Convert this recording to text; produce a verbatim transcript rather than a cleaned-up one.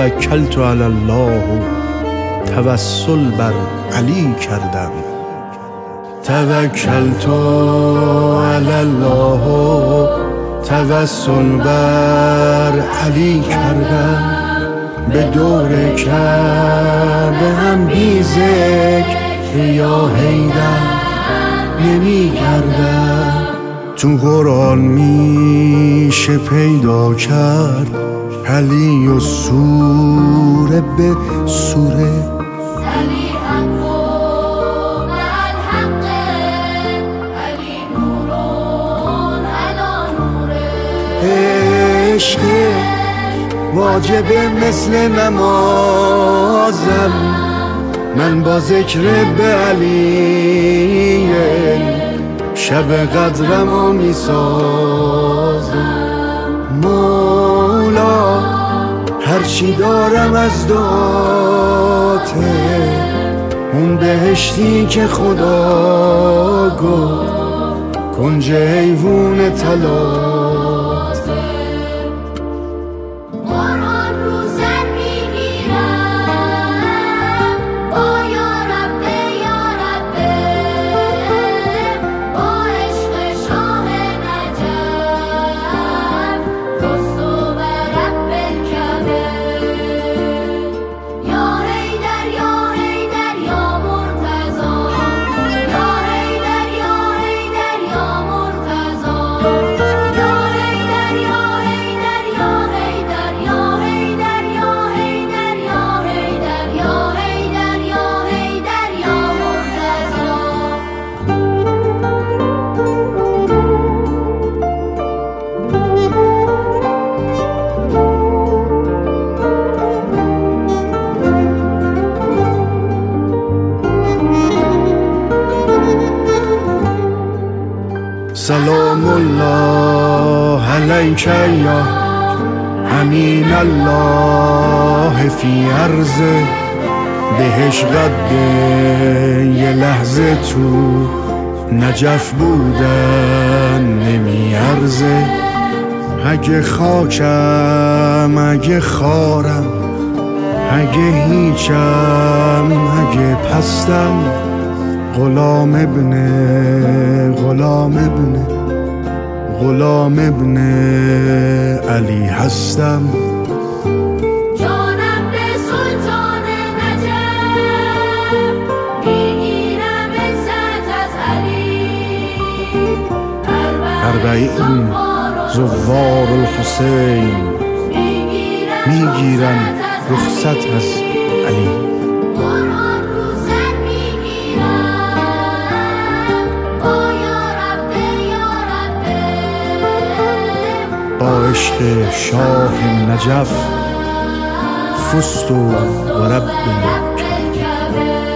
توکلت علی الله، توسل بر علی کردم. توکلت علی الله، توسل بر علی کردم. به دور کعبه هم بی ذکر یا حیدر نمی گردم. تو قرآن میشه پیدا کرد علی و سوره به سوره. علی حق مع الحق، علی نور علی نوره. عشق واجبه مثل نمازم، من با ذکر به علی شب قدرمو میسازم. مولا هرچی دارم از دعاته، اون بهشتی که خدا گفت کنج حیوون طلا. سلام الله علیک یا امین الله فی عرضه. بهش قد یه لحظه تو نجف بودن نمی ارزه. اگه خاکم اگه خارم اگه هیچم اگه پستم، غلام ابن غلام ابن غلام ابن علی هستم. جانم به سلطان نجف، میگیرم عزت از علی. اربعین زوار الحسین، میگیرم رخصت از علی. با عشق شاه نجف فزت و رب الکعبه.